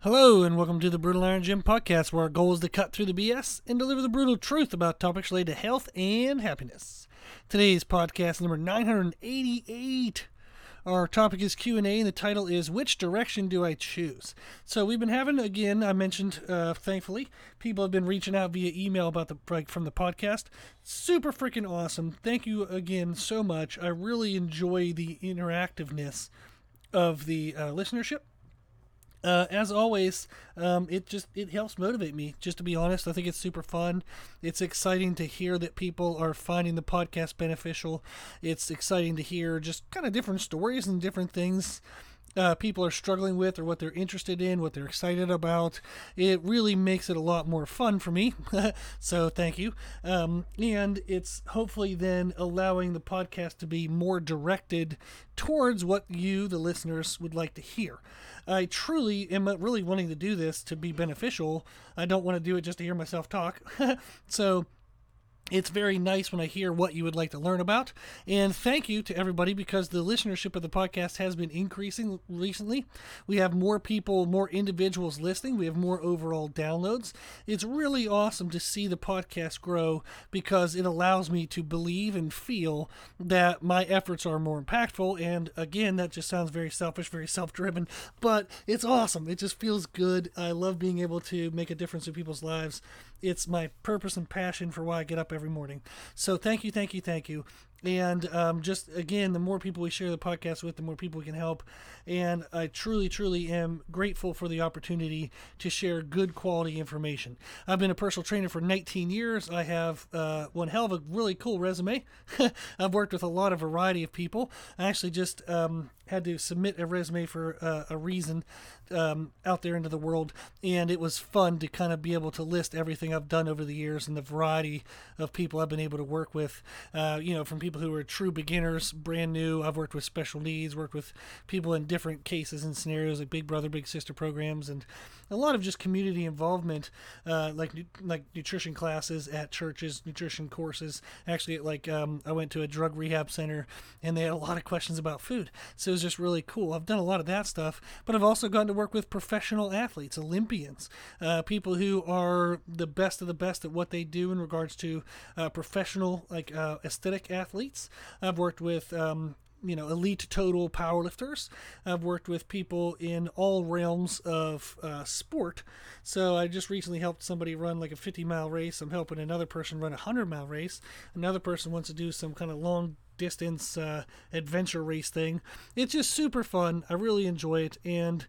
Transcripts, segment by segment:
Hello, and welcome to the Brutal Iron Gym podcast, where our goal is to cut through the BS and deliver the brutal truth about topics related to health and happiness. Today's podcast number 988. Our topic is Q&A, and the title is, Which Direction Do I Choose? So we've been having, again, I mentioned, thankfully, people have been reaching out via email about from the podcast. Super freaking awesome. Thank you again so much. I really enjoy the interactiveness of the listenership. As always, it helps motivate me, just to be honest. I think it's super fun. It's exciting to hear that people are finding the podcast beneficial. It's exciting to hear just kind of different stories and different things people are struggling with, or what they're interested in, what they're excited about. It really makes it a lot more fun for me. So thank you. And it's hopefully then allowing the podcast to be more directed towards what you, the listeners, would like to hear. I truly am really wanting to do this to be beneficial. I don't want to do it just to hear myself talk. So it's very nice when I hear what you would like to learn about. And thank you to everybody, because the listenership of the podcast has been increasing recently. We have more people, more individuals listening. We have more overall downloads. It's really awesome to see the podcast grow, because it allows me to believe and feel that my efforts are more impactful. And again, that just sounds very selfish, very self-driven, but it's awesome. It just feels good. I love being able to make a difference in people's lives. It's my purpose and passion for why I get up every morning. So thank you. And just again, the more people we share the podcast with, the more people we can help. And I truly am grateful for the opportunity to share good quality information. I've been a personal trainer for 19 years. I have one hell of a really cool resume. I've worked with a lot of variety of people. I actually just had to submit a resume for a reason out there into the world, and it was fun to kind of be able to list everything I've done over the years and the variety of people I've been able to work with, from people who are true beginners, brand new. I've worked with special needs, worked with people in different cases and scenarios, like Big Brother, Big Sister programs, and a lot of just community involvement, like nutrition classes at churches, nutrition courses. Actually, I went to a drug rehab center, and they had a lot of questions about food. So it was just really cool. I've done a lot of that stuff, but I've also gotten to work with professional athletes, Olympians, people who are the best of the best at what they do in regards to professional, aesthetic athletes. I've worked with elite total powerlifters. I've worked with people in all realms of sport. So I just recently helped somebody run like a 50-mile race. I'm helping another person run a 100-mile race. Another person wants to do some kind of long distance adventure race thing. It's just super fun. I really enjoy it. And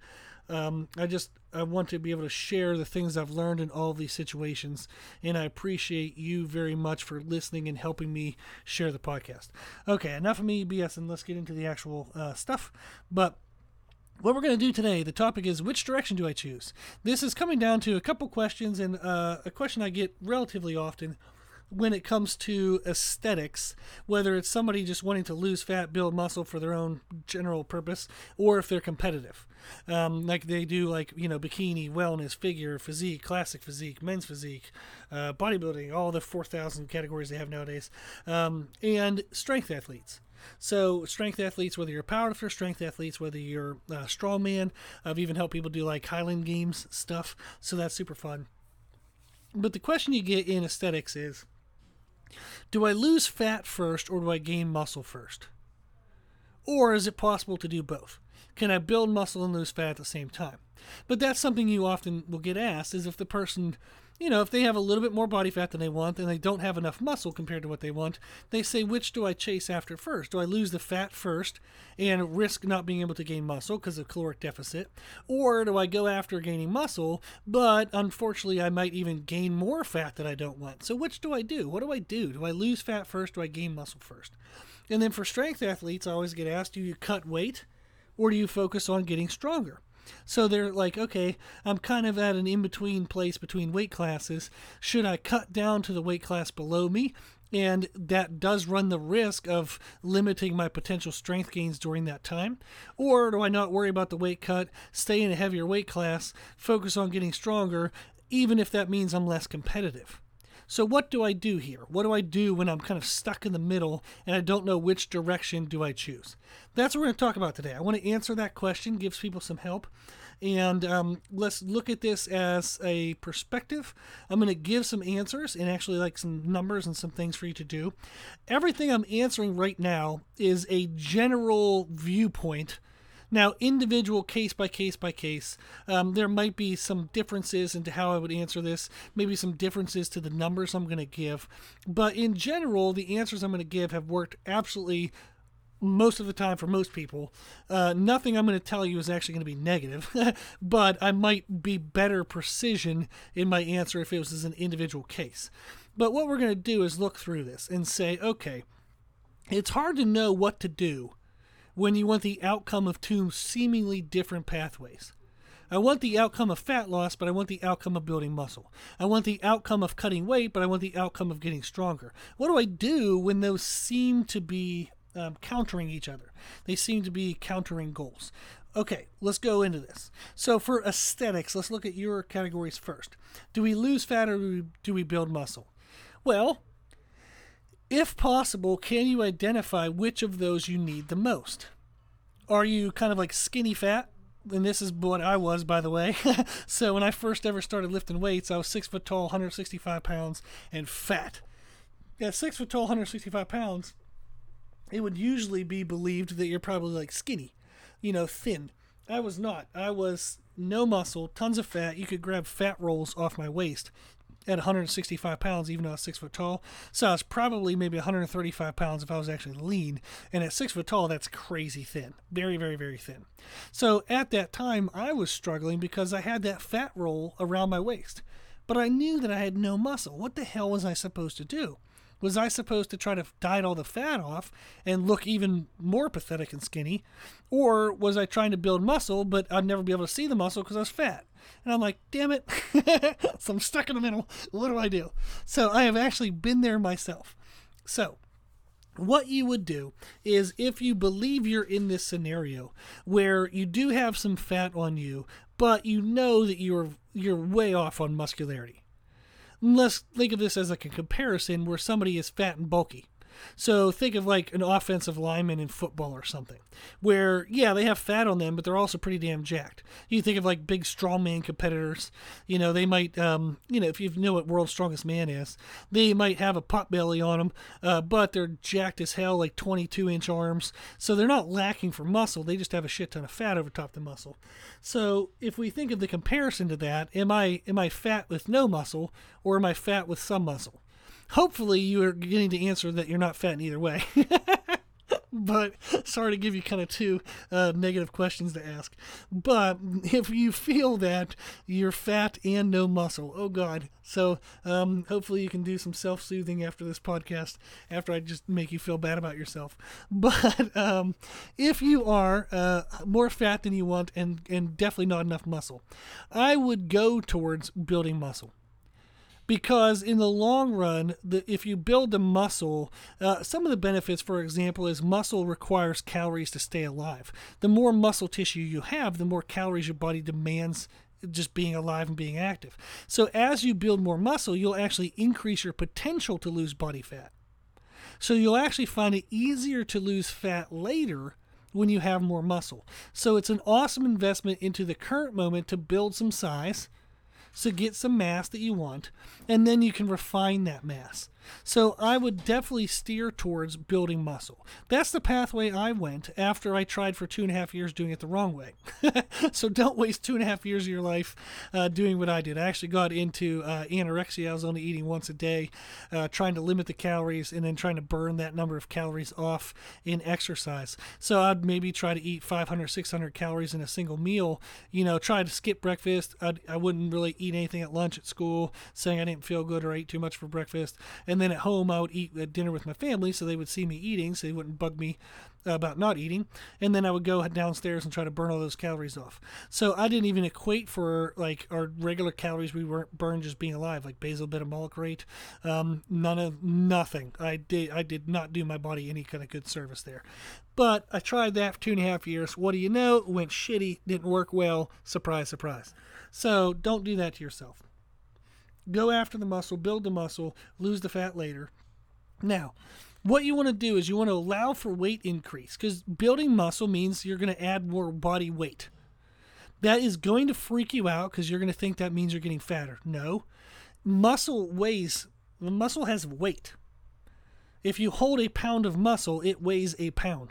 I want to be able to share the things I've learned in all of these situations, and I appreciate you very much for listening and helping me share the podcast. Okay, enough of me BSing. Let's get into the actual stuff. But what we're going to do today, the topic is, which direction do I choose? This is coming down to a couple questions, and a question I get relatively often when it comes to aesthetics, whether it's somebody just wanting to lose fat, build muscle for their own general purpose, or if they're competitive. Like they do, bikini, wellness, figure, physique, classic physique, men's physique, bodybuilding, all the 4,000 categories they have nowadays, and strength athletes. So strength athletes, whether you're a powerlifter, strength athletes, whether you're a strongman. I've even helped people do like Highland Games stuff, so that's super fun. But the question you get in aesthetics is, do I lose fat first, or do I gain muscle first? Or is it possible to do both? Can I build muscle and lose fat at the same time? But that's something you often will get asked, is if the person, if they have a little bit more body fat than they want and they don't have enough muscle compared to what they want, they say, which do I chase after first? Do I lose the fat first and risk not being able to gain muscle because of caloric deficit? Or do I go after gaining muscle, but unfortunately I might even gain more fat that I don't want? So which do I do? What do I do? Do I lose fat first? Do I gain muscle first? And then for strength athletes, I always get asked, do you cut weight or do you focus on getting stronger? So they're like, okay, I'm kind of at an in-between place between weight classes. Should I cut down to the weight class below me? And that does run the risk of limiting my potential strength gains during that time. Or do I not worry about the weight cut, stay in a heavier weight class, focus on getting stronger, even if that means I'm less competitive? So what do I do here? What do I do when I'm kind of stuck in the middle and I don't know which direction do I choose? That's what we're going to talk about today. I want to answer that question, gives people some help. And let's look at this as a perspective. I'm going to give some answers and actually like some numbers and some things for you to do. Everything I'm answering right now is a general viewpoint. Now, individual case by case by case, there might be some differences into how I would answer this, maybe some differences to the numbers I'm going to give. But in general, the answers I'm going to give have worked absolutely most of the time for most people. Nothing I'm going to tell you is actually going to be negative, but I might be better precision in my answer if it was as an individual case. But what we're going to do is look through this and say, okay, it's hard to know what to do when you want the outcome of two seemingly different pathways. I want the outcome of fat loss, but I want the outcome of building muscle. I want the outcome of cutting weight, but I want the outcome of getting stronger. What do I do when those seem to be countering each other? They seem to be countering goals. Okay, let's go into this. So for aesthetics, let's look at your categories first. Do we lose fat or do we build muscle? Well, if possible, can you identify which of those you need the most? Are you kind of like skinny fat? And this is what I was, by the way. So when I first ever started lifting weights, I was 6 foot tall, 165 pounds, and fat. At 6 foot tall, 165 pounds, it would usually be believed that you're probably like skinny, thin. I was not. I was no muscle, tons of fat. You could grab fat rolls off my waist at 165 pounds, even though I was 6 foot tall. So I was probably maybe 135 pounds if I was actually lean. And at 6 foot tall, that's crazy thin. Very, very, very thin. So at that time, I was struggling because I had that fat roll around my waist. But I knew that I had no muscle. What the hell was I supposed to do? Was I supposed to try to diet all the fat off and look even more pathetic and skinny? Or was I trying to build muscle, but I'd never be able to see the muscle because I was fat? And I'm like, damn it. So I'm stuck in the middle. What do I do? So I have actually been there myself. So what you would do is, if you believe you're in this scenario where you do have some fat on you, but you know that you're way off on muscularity. Let's think of this as like a comparison where somebody is fat and bulky. So think of like an offensive lineman in football or something, where, yeah, they have fat on them, but they're also pretty damn jacked. You think of like big strongman competitors, they might, if you know what World's Strongest Man is, they might have a pot belly on them, but they're jacked as hell, like 22-inch arms. So they're not lacking for muscle. They just have a shit ton of fat over top the muscle. So if we think of the comparison to that, am I fat with no muscle, or am I fat with some muscle? Hopefully you are getting to answer that you're not fat in either way. But sorry to give you kind of two negative questions to ask. But if you feel that you're fat and no muscle, oh God. So hopefully you can do some self-soothing after this podcast, after I just make you feel bad about yourself. But if you are more fat than you want and definitely not enough muscle, I would go towards building muscle. Because in the long run, if you build the muscle, some of the benefits, for example, is muscle requires calories to stay alive. The more muscle tissue you have, the more calories your body demands just being alive and being active. So as you build more muscle, you'll actually increase your potential to lose body fat. So you'll actually find it easier to lose fat later when you have more muscle. So it's an awesome investment into the current moment to build some size, so get some mass that you want, and then you can refine that mass. So I would definitely steer towards building muscle. That's the pathway I went after I tried for 2.5 years doing it the wrong way. So don't waste 2.5 years of your life doing what I did. I actually got into anorexia. I was only eating once a day, trying to limit the calories and then trying to burn that number of calories off in exercise. So I'd maybe try to eat 500, 600 calories in a single meal, try to skip breakfast. I wouldn't really eat anything at lunch at school, saying I didn't feel good or ate too much for breakfast. And then at home, I would eat at dinner with my family, so they would see me eating, so they wouldn't bug me about not eating. And then I would go downstairs and try to burn all those calories off. So I didn't even equate for like our regular calories we weren't burned just being alive, like basal metabolic rate. Nothing. I did not do my body any kind of good service there. But I tried that for 2.5 years. What do you know? It went shitty. Didn't work well. Surprise, surprise. So don't do that to yourself. Go after the muscle, build the muscle, lose the fat later. Now, what you want to do is you want to allow for weight increase, because building muscle means you're going to add more body weight. That is going to freak you out because you're going to think that means you're getting fatter. No. Muscle has weight. If you hold a pound of muscle, it weighs a pound.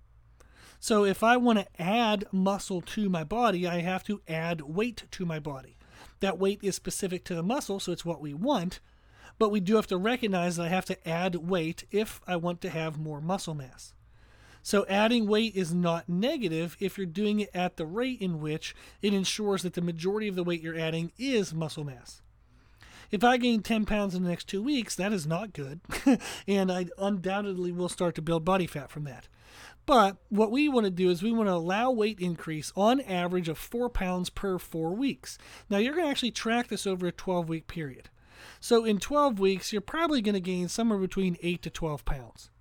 So if I want to add muscle to my body, I have to add weight to my body. That weight is specific to the muscle, so it's what we want. But we do have to recognize that I have to add weight if I want to have more muscle mass. So adding weight is not negative if you're doing it at the rate in which it ensures that the majority of the weight you're adding is muscle mass. If I gain 10 pounds in the next 2 weeks, that is not good. And I undoubtedly will start to build body fat from that. But what we want to do is we want to allow weight increase on average of 4 pounds per 4 weeks. Now you're going to actually track this over a 12-week period. So in 12 weeks, you're probably going to gain somewhere between 8 to 12 pounds.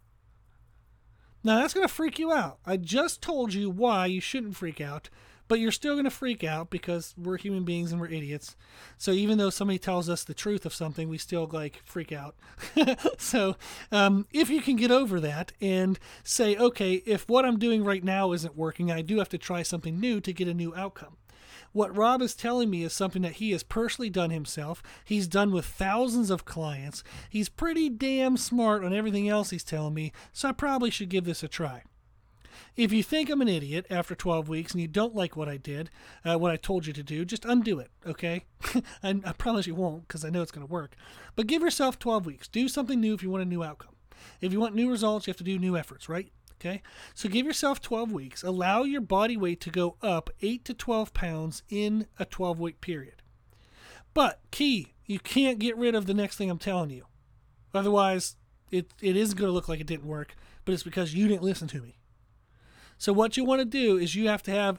Now that's going to freak you out. I just told you why you shouldn't freak out, but you're still going to freak out because we're human beings and we're idiots. So even though somebody tells us the truth of something, we still freak out. So if you can get over that and say, okay, if what I'm doing right now isn't working, I do have to try something new to get a new outcome. What Rob is telling me is something that he has personally done himself. He's done with thousands of clients. He's pretty damn smart on everything else he's telling me, so I probably should give this a try. If you think I'm an idiot after 12 weeks and you don't like what I did, what I told you to do, just undo it, okay? I promise you won't, because I know it's going to work. But give yourself 12 weeks. Do something new if you want a new outcome. If you want new results, you have to do new efforts, right? Okay, so give yourself 12 weeks. Allow your body weight to go up 8 to 12 pounds in a 12-week period. But key, you can't get rid of the next thing I'm telling you. Otherwise, it is going to look like it didn't work, but it's because you didn't listen to me. So what you want to do is you have to have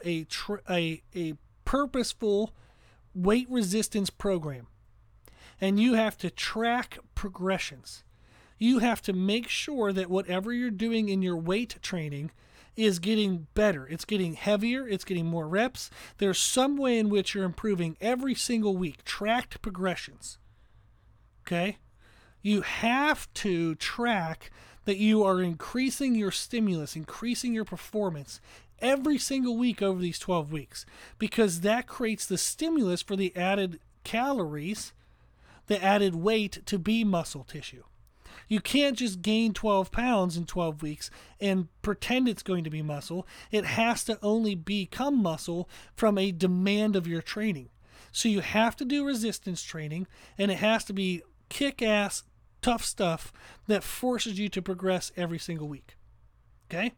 a purposeful weight resistance program. And you have to track progressions. You have to make sure that whatever you're doing in your weight training is getting better. It's getting heavier. It's getting more reps. There's some way in which you're improving every single week. Tracked progressions. Okay? You have to track that you are increasing your stimulus, increasing your performance every single week over these 12 weeks, because that creates the stimulus for the added calories, the added weight to be muscle tissue. You can't just gain 12 pounds in 12 weeks and pretend it's going to be muscle. It has to only become muscle from a demand of your training. So you have to do resistance training, and it has to be kick-ass, tough stuff that forces you to progress every single week. Okay?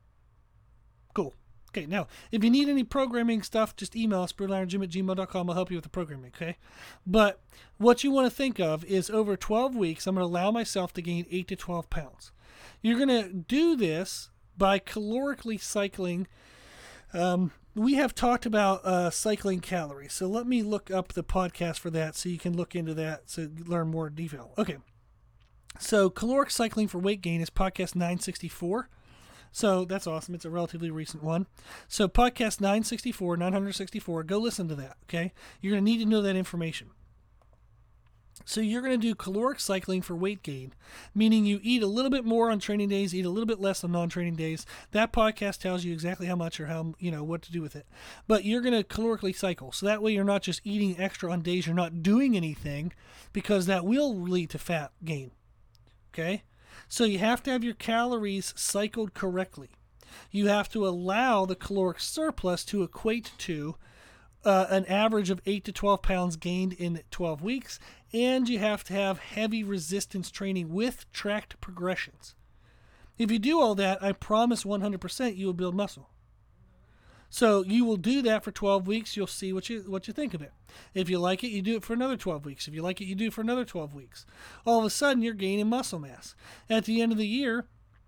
Cool. Okay, now, if you need any programming stuff, just email us, brutalirongym@gmail.com. I'll help you with the programming, okay? But what you want to think of is over 12 weeks, I'm going to allow myself to gain 8 to 12 pounds. You're going to do this by calorically cycling. We have talked about cycling calories, so let me look up the podcast for that so you can look into that to learn more detail. Okay, so caloric cycling for weight gain is podcast 964. So that's awesome. It's a relatively recent one. So podcast 964, go listen to that, okay? You're going to need to know that information. So you're going to do caloric cycling for weight gain, meaning you eat a little bit more on training days, eat a little bit less on non-training days. That podcast tells you exactly how much or how, what to do with it. But you're going to calorically cycle. So that way you're not just eating extra on days you're not doing anything, because that will lead to fat gain, okay? So you have to have your calories cycled correctly. You have to allow the caloric surplus to equate to an average of 8 to 12 pounds gained in 12 weeks, and you have to have heavy resistance training with tracked progressions. If you do all that, I promise 100% you will build muscle. So you will do that for 12 weeks. You'll see what you think of it. If you like it, you do it for another 12 weeks. If you like it, you do it for another 12 weeks. All of a sudden, you're gaining muscle mass. At the end of the year,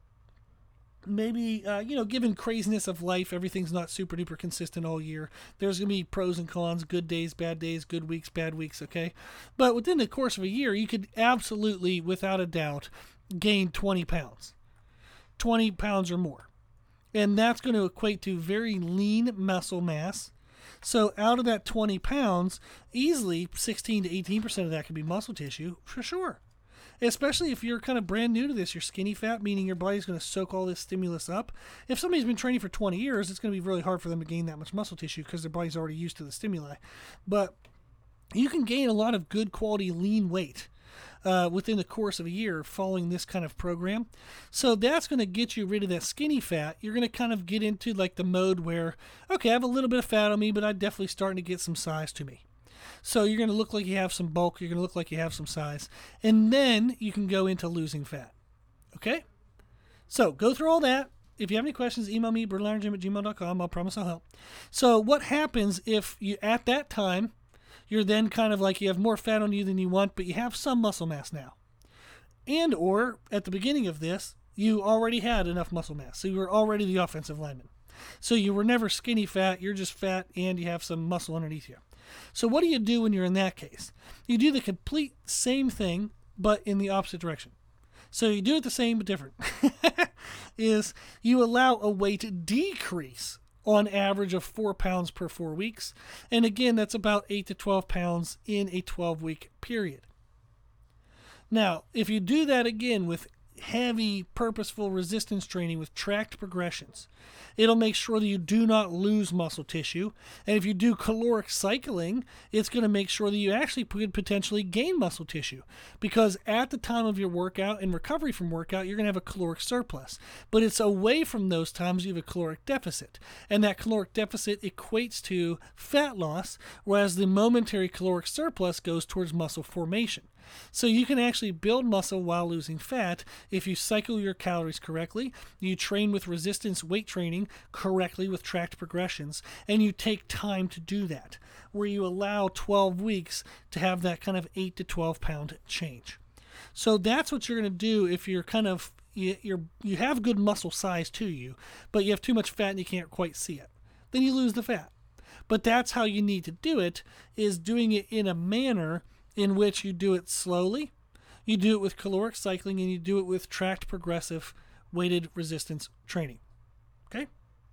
maybe, given craziness of life, everything's not super duper consistent all year. There's going to be pros and cons, good days, good weeks, bad weeks, okay? But within the course of a year, you could absolutely, without a doubt, gain 20 pounds. 20 pounds or more. And that's going to equate to very lean muscle mass. So out of that 20 pounds, easily 16 to 18% of that could be muscle tissue, for sure. Especially if you're kind of brand new to this, you're skinny fat, meaning your body's going to soak all this stimulus up. If somebody's been training for 20 years, it's going to be really hard for them to gain that much muscle tissue because their body's already used to the stimuli. But you can gain a lot of good quality lean weight within the course of a year following this kind of program. So that's going to get you rid of that skinny fat. You're going to kind of get into like the mode where, okay, I have a little bit of fat on me, but I'm definitely starting to get some size to me. So you're going to look like you have some bulk. You're going to look like you have some size. And then you can go into losing fat. Okay? So go through all that. If you have any questions, email me, brutalirongym@gmail.com. I'll promise I'll help. So what happens if you, at that time, you're then kind of like you have more fat on you than you want, but you have some muscle mass now. And or at the beginning of this, you already had enough muscle mass. So you were already the offensive lineman. So you were never skinny fat. You're just fat and you have some muscle underneath you. So what do you do when you're in that case? You do the complete same thing, but in the opposite direction. So you do it the same but different. Is you allow a weight decrease on average of 4 pounds per 4 weeks. And again, that's about 8 to 12 pounds in a 12-week period. Now, if you do that again with heavy, purposeful resistance training with tracked progressions, it'll make sure that you do not lose muscle tissue. And if you do caloric cycling, it's going to make sure that you actually could potentially gain muscle tissue. Because at the time of your workout and recovery from workout, you're going to have a caloric surplus. But it's away from those times you have a caloric deficit. And that caloric deficit equates to fat loss, whereas the momentary caloric surplus goes towards muscle formation. So you can actually build muscle while losing fat if you cycle your calories correctly, you train with resistance weight training correctly with tracked progressions, and you take time to do that, where you allow 12 weeks to have that kind of 8 to 12 pound change. So that's what you're going to do if you're kind of, you have good muscle size to you, but you have too much fat and you can't quite see it. Then you lose the fat. But that's how you need to do it, is doing it in a manner in which you do it slowly, you do it with caloric cycling, and you do it with tracked progressive weighted resistance training. Okay?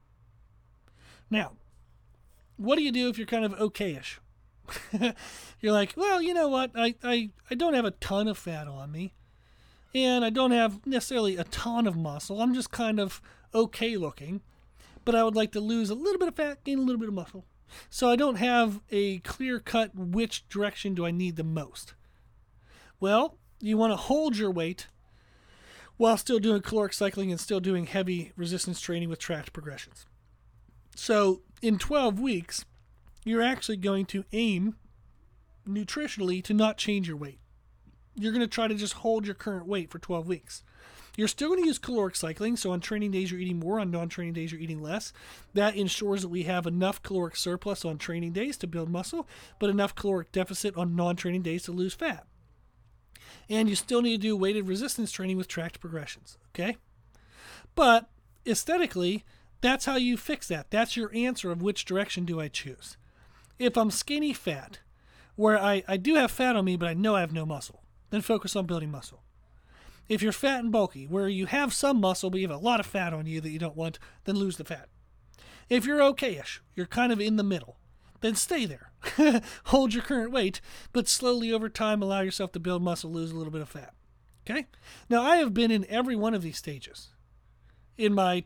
Now, what do you do if you're kind of okay-ish? You're like, well, you know what? I don't have a ton of fat on me, and I don't have necessarily a ton of muscle. I'm just kind of okay looking, but I would like to lose a little bit of fat, gain a little bit of muscle. So I don't have a clear-cut which direction do I need the most. Well, you want to hold your weight while still doing caloric cycling and still doing heavy resistance training with tracked progressions. So in 12 weeks, you're actually going to aim nutritionally to not change your weight. You're going to try to just hold your current weight for 12 weeks. You're still going to use caloric cycling, so on training days you're eating more, on non-training days you're eating less. That ensures that we have enough caloric surplus on training days to build muscle, but enough caloric deficit on non-training days to lose fat. And you still need to do weighted resistance training with tracked progressions, okay? But aesthetically, that's how you fix that. That's your answer of which direction do I choose. If I'm skinny fat, where I do have fat on me, but I know I have no muscle, then focus on building muscle. If you're fat and bulky, where you have some muscle, but you have a lot of fat on you that you don't want, then lose the fat. If you're okay-ish, you're kind of in the middle, then stay there. Hold your current weight, but slowly over time allow yourself to build muscle, lose a little bit of fat. Okay? Now, I have been in every one of these stages in my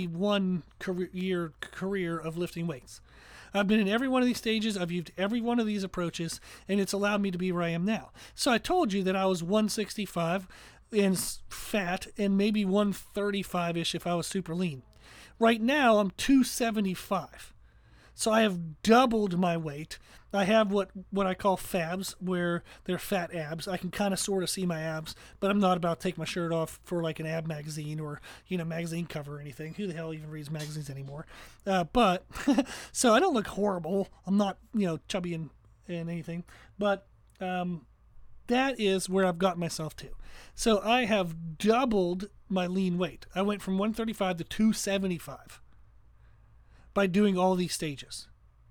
21-year career of lifting weights. I've been in every one of these stages. I've used every one of these approaches, and it's allowed me to be where I am now. So I told you that I was 165 and fat, and maybe 135-ish if I was super lean. Right now, I'm 275. So I have doubled my weight. I have what I call fabs, where they're fat abs. I can kind of sort of see my abs, but I'm not about to take my shirt off for like an ab magazine or, magazine cover or anything. Who the hell even reads magazines anymore? But so I don't look horrible. I'm not, chubby and anything, but that is where I've got myself to. So I have doubled my lean weight. I went from 135 to 275 by doing all these stages.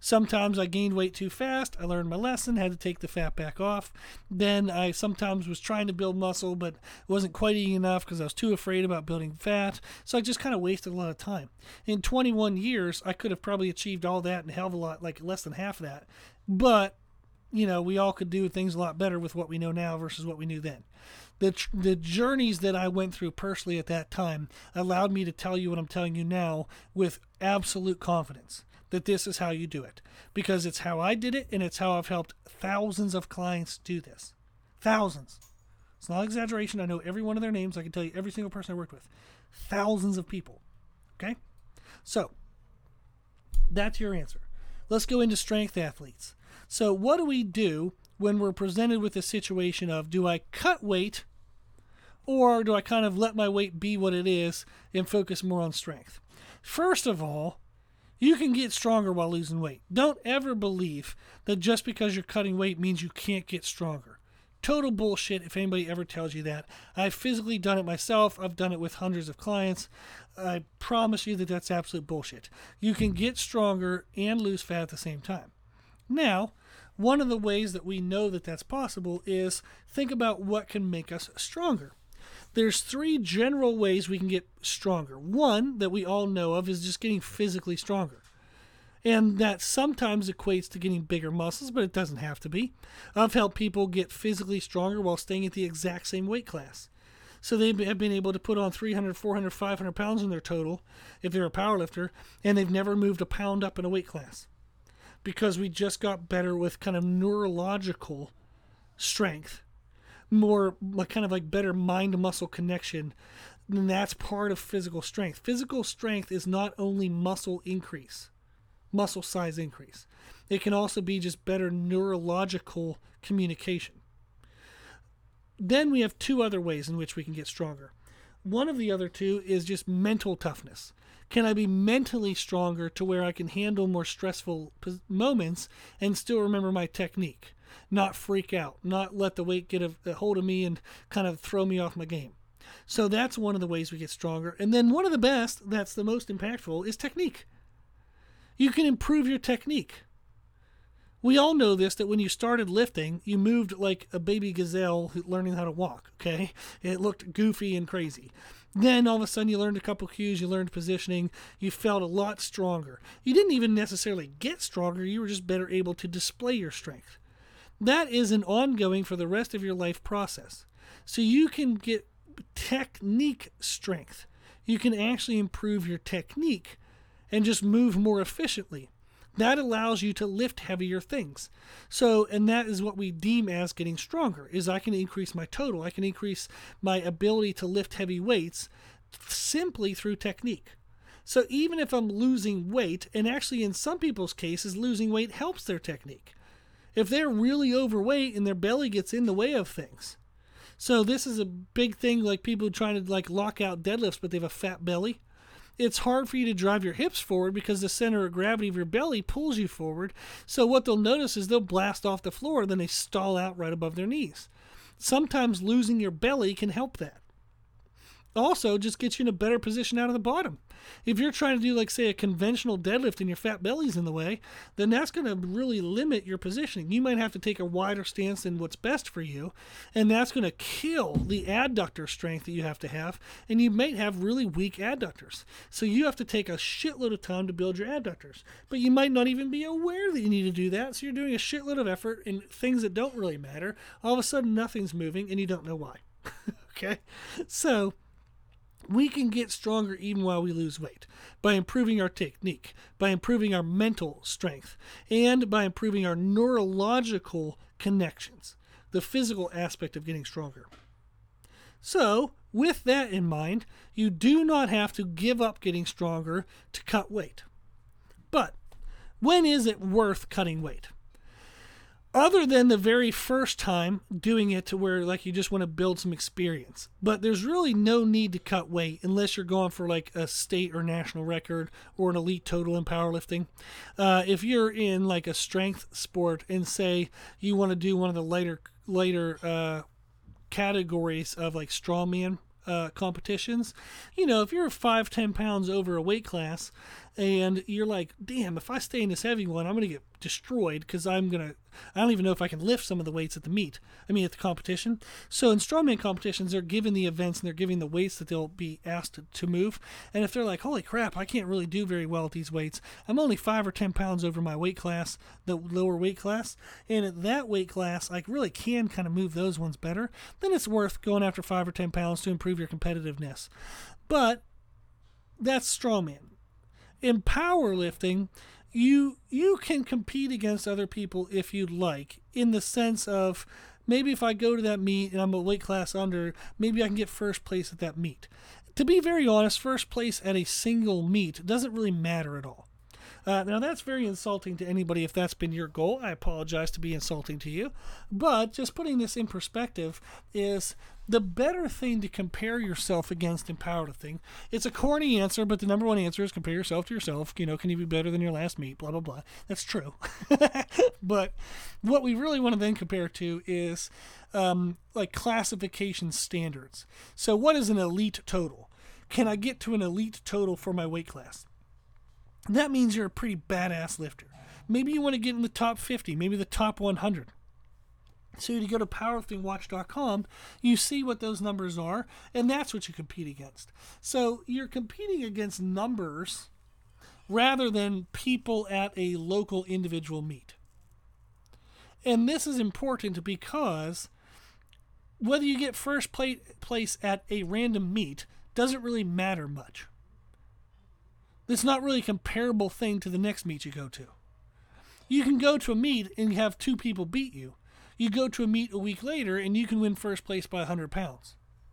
Sometimes I gained weight too fast. I learned my lesson, had to take the fat back off. Then I sometimes was trying to build muscle, but wasn't quite eating enough because I was too afraid about building fat. So I just kind of wasted a lot of time. In 21 years, I could have probably achieved all that and a hell of a lot, like less than half of that. But, we all could do things a lot better with what we know now versus what we knew then. The journeys that I went through personally at that time allowed me to tell you what I'm telling you now with absolute confidence, that this is how you do it, because it's how I did it, and it's how I've helped thousands of clients do this. Thousands. It's not exaggeration. I know every one of their names. I can tell you every single person I worked with. Thousands of people. Okay? So, that's your answer. Let's go into strength athletes. So what do we do when we're presented with a situation of, do I cut weight, or do I kind of let my weight be what it is and focus more on strength? First of all, you can get stronger while losing weight. Don't ever believe that just because you're cutting weight means you can't get stronger. Total bullshit if anybody ever tells you that. I've physically done it myself. I've done it with hundreds of clients. I promise you that that's absolute bullshit. You can get stronger and lose fat at the same time. Now, one of the ways that we know that that's possible is think about what can make us stronger. There's 3 general ways we can get stronger. One that we all know of is just getting physically stronger. And that sometimes equates to getting bigger muscles, but it doesn't have to be. I've helped people get physically stronger while staying at the exact same weight class. So they have been able to put on 300, 400, 500 pounds in their total if they're a powerlifter, and they've never moved a pound up in a weight class. Because we just got better with kind of neurological strength, more like kind of like better mind-muscle connection, and that's part of physical strength. Physical strength is not only muscle size increase. It can also be just better neurological communication. Then we have 2 other ways in which we can get stronger. One of the other 2 is just mental toughness. Can I be mentally stronger to where I can handle more stressful moments and still remember my technique? Not freak out, not let the weight get a hold of me and kind of throw me off my game. So that's one of the ways we get stronger. And then one of the best, that's the most impactful, is technique. You can improve your technique. We all know this, that when you started lifting, you moved like a baby gazelle learning how to walk, okay? It looked goofy and crazy. Then all of a sudden you learned a couple cues, you learned positioning, you felt a lot stronger. You didn't even necessarily get stronger, you were just better able to display your strength. That is an ongoing for the rest of your life process. So you can get technique strength. You can actually improve your technique and just move more efficiently. That allows you to lift heavier things. So, and that is what we deem as getting stronger, is I can increase my total. I can increase my ability to lift heavy weights simply through technique. So even if I'm losing weight, and actually in some people's cases, losing weight helps their technique. If they're really overweight and their belly gets in the way of things. So this is a big thing, like people trying to like lock out deadlifts, but they have a fat belly. It's hard for you to drive your hips forward because the center of gravity of your belly pulls you forward. So what they'll notice is they'll blast off the floor, then they stall out right above their knees. Sometimes losing your belly can help that. Also, just gets you in a better position out of the bottom. If you're trying to do, like, say, a conventional deadlift and your fat belly's in the way, then that's going to really limit your positioning. You might have to take a wider stance than what's best for you, and that's going to kill the adductor strength that you have to have, and you might have really weak adductors. So you have to take a shitload of time to build your adductors. But you might not even be aware that you need to do that, so you're doing a shitload of effort in things that don't really matter. All of a sudden, nothing's moving, and you don't know why. Okay? So we can get stronger even while we lose weight by improving our technique, by improving our mental strength, and by improving our neurological connections, the physical aspect of getting stronger. So, with that in mind, you do not have to give up getting stronger to cut weight. But when is it worth cutting weight? Other than the very first time doing it to where like you just want to build some experience. But there's really no need to cut weight unless you're going for like a state or national record or an elite total in powerlifting. If you're in like a strength sport and say you want to do one of the later categories of like strongman competitions, you know, if you're 5-10 pounds over a weight class, and you're like, damn, if I stay in this heavy one, I'm going to get destroyed because I don't even know if I can lift some of the weights at the competition. So in strongman competitions, they're given the events and they're giving the weights that they'll be asked to move. And if they're like, holy crap, I can't really do very well at these weights, I'm only 5 or 10 pounds over my weight class, the lower weight class, and at that weight class, I really can kind of move those ones better, then it's worth going after 5 or 10 pounds to improve your competitiveness. But that's strongman. In powerlifting, you can compete against other people if you'd like, in the sense of maybe if I go to that meet and I'm a weight class under, maybe I can get first place at that meet. To be very honest, first place at a single meet doesn't really matter at all. Now that's very insulting to anybody if that's been your goal. I apologize to be insulting to you. But just putting this in perspective is the better thing to compare yourself against in powerlifting. It's a corny answer, but the number one answer is compare yourself to yourself. Can you be better than your last meet? Blah, blah, blah. That's true. But what we really want to then compare to is like classification standards. So what is an elite total? Can I get to an elite total for my weight class? That means you're a pretty badass lifter. Maybe you want to get in the top 50, maybe the top 100. So you go to powerliftingwatch.com, you see what those numbers are, and that's what you compete against. So you're competing against numbers rather than people at a local individual meet. And this is important because whether you get first place at a random meet doesn't really matter much. It's not really a comparable thing to the next meet you go to. You can go to a meet and have 2 people beat you. You go to a meet a week later and you can win first place by 100 pounds.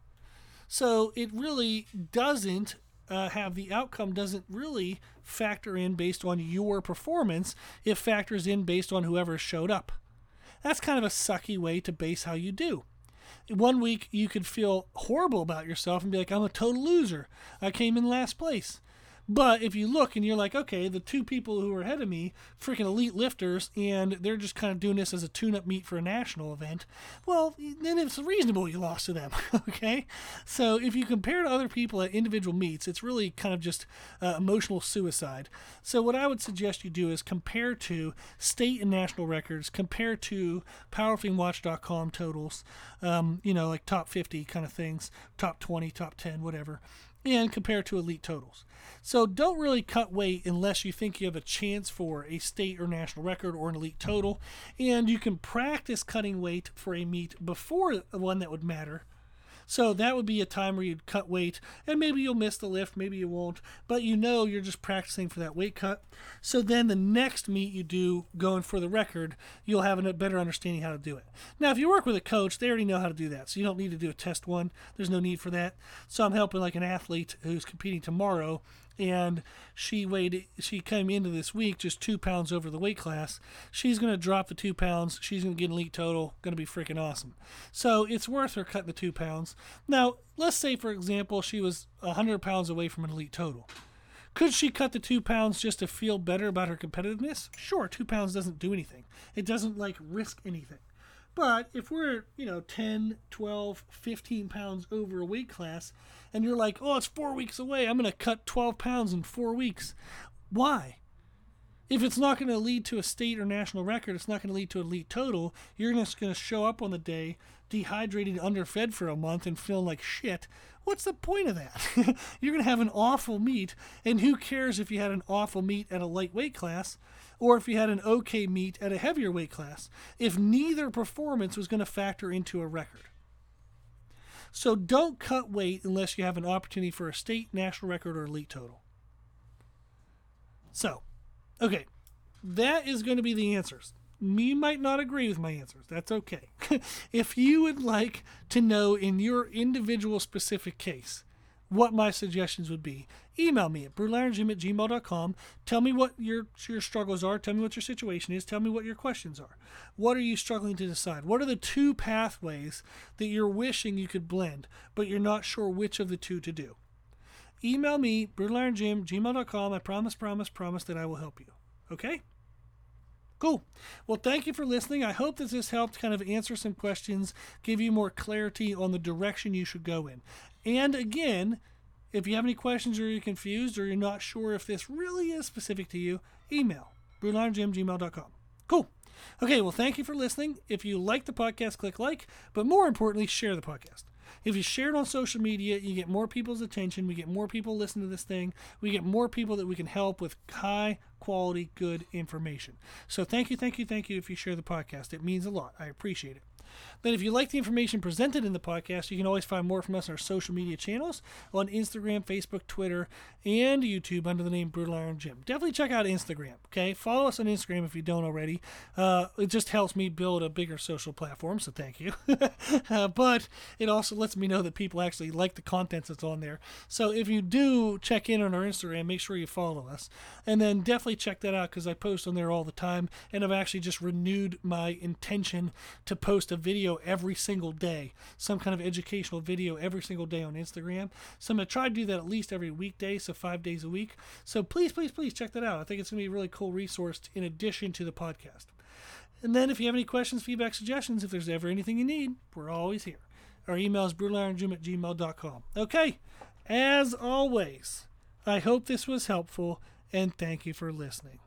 So it really doesn't the outcome doesn't really factor in based on your performance. It factors in based on whoever showed up. That's kind of a sucky way to base how you do. One week you could feel horrible about yourself and be like, I'm a total loser. I came in last place. But if you look and you're like, okay, the 2 people who are ahead of me, freaking elite lifters, and they're just kind of doing this as a tune-up meet for a national event, well, then it's reasonable you lost to them, okay? So if you compare to other people at individual meets, it's really kind of just emotional suicide. So what I would suggest you do is compare to state and national records, compare to powerliftingwatch.com totals, like top 50 kind of things, top 20, top 10, whatever, and compare to elite totals. So don't really cut weight unless you think you have a chance for a state or national record or an elite total, and you can practice cutting weight for a meet before the one that would matter. So that would be a time where you'd cut weight, and maybe you'll miss the lift, maybe you won't, but you're just practicing for that weight cut. So then the next meet you do going for the record, you'll have a better understanding how to do it. Now, if you work with a coach, they already know how to do that, so you don't need to do a test one. There's no need for that. So I'm helping like an athlete who's competing tomorrow, and she came into this week just 2 pounds over the weight class. She's going to drop the 2 pounds. She's going to get an elite total. Going to be freaking awesome. So it's worth her cutting the 2 pounds. Now, let's say, for example, she was 100 pounds away from an elite total. Could she cut the 2 pounds just to feel better about her competitiveness? Sure, 2 pounds doesn't do anything. It doesn't risk anything. But if we're, 10, 12, 15 pounds over a weight class, and you're like, oh, it's 4 weeks away, I'm going to cut 12 pounds in 4 weeks. Why? If it's not going to lead to a state or national record, it's not going to lead to an elite total, you're just going to show up on the day, dehydrated, underfed for a month, and feeling like shit. What's the point of that? You're going to have an awful meet, and who cares if you had an awful meet at a light weight class, or if you had an okay meet at a heavier weight class, if neither performance was going to factor into a record. So don't cut weight unless you have an opportunity for a state, national record, or elite total. So, okay, that is going to be the answers. You might not agree with my answers. That's okay. If you would like to know in your individual specific case what my suggestions would be, email me at brutalirongym@gmail.com. Tell me what your struggles are. Tell me what your situation is. Tell me what your questions are. What are you struggling to decide? What are the 2 pathways that you're wishing you could blend, but you're not sure which of the 2 to do? Email me, brutalirongym@gmail.com. I promise that I will help you. Okay? Cool. Well, thank you for listening. I hope that this helped kind of answer some questions, give you more clarity on the direction you should go in. And again, if you have any questions or you're confused or you're not sure if this really is specific to you, email brutalirongym@gmail.com. Cool. Okay, well, thank you for listening. If you like the podcast, click like, but more importantly, share the podcast. If you share it on social media, you get more people's attention. We get more people listening to this thing. We get more people that we can help with high quality, good information. So thank you if you share the podcast. It means a lot. I appreciate it. Then if you like the information presented in the podcast, you can always find more from us on our social media channels on Instagram, Facebook, Twitter, and YouTube under the name Brutal Iron Gym. Definitely check out Instagram, okay? Follow us on Instagram if you don't already. It just helps me build a bigger social platform, so thank you. But it also lets me know that people actually like the content that's on there. So if you do check in on our Instagram, make sure you follow us. And then definitely check that out because I post on there all the time, and I've actually just renewed my intention to post a video every single day, some kind of educational video every single day on Instagram. So I'm going to try to do that at least every weekday, so 5 days a week. So please check that out. I think it's going to be a really cool resource in addition to the podcast. And then if you have any questions, feedback, suggestions, if there's ever anything you need, we're always here. Our email is brutalirongym@gmail.com. Okay, as always, I hope this was helpful, and thank you for listening.